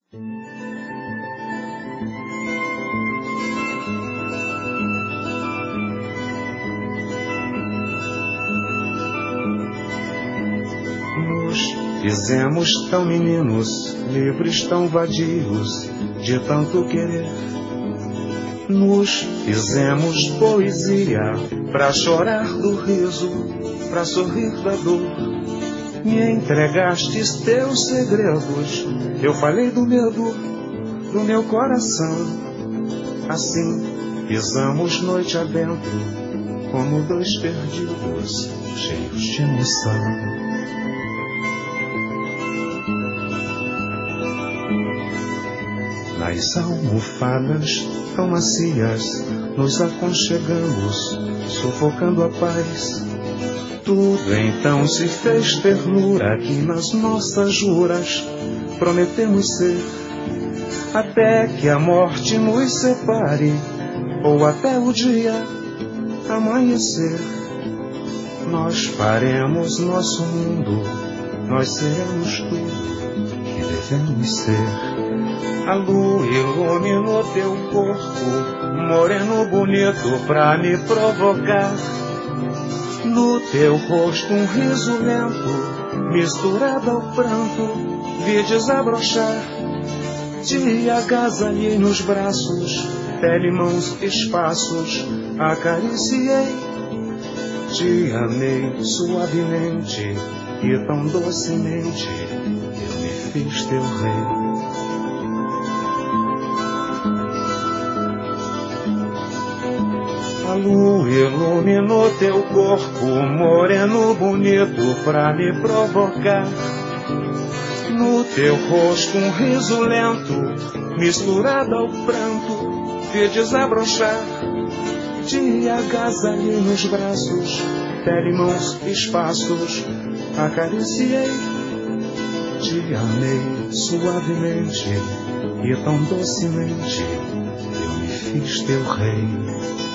Fizemos tão meninos, livres tão vadios, de tanto querer. Nos fizemos poesia, pra chorar do riso, pra sorrir da dor. Me entregastes teus segredos, eu falei do medo, do meu coração. Assim, pisamos noite adentro, como dois perdidos, cheios de emoção. Nas almofadas tão macias, nos aconchegamos, sufocando a paz. Tudo então se fez ternura, que nas nossas juras prometemos ser, até que a morte nos separe, ou até o dia amanhecer. Nós faremos nosso mundo, nós seremos tudo que devemos ser. A lua iluminou teu corpo, moreno bonito pra me provocar. No teu rosto um riso lento, misturado ao pranto, vi desabrochar. Te agasalhei nos braços, pele, mãos, espaços, acariciei. Te amei suavemente e tão docemente, eu me fiz teu rei. A lua iluminou teu corpo, moreno bonito pra me provocar. No teu rosto um riso lento, misturado ao pranto, vi desabrochar. Te agasalhei nos braços, pele, mãos, espaços, acariciei. Te amei suavemente e tão docemente, eu me fiz teu rei.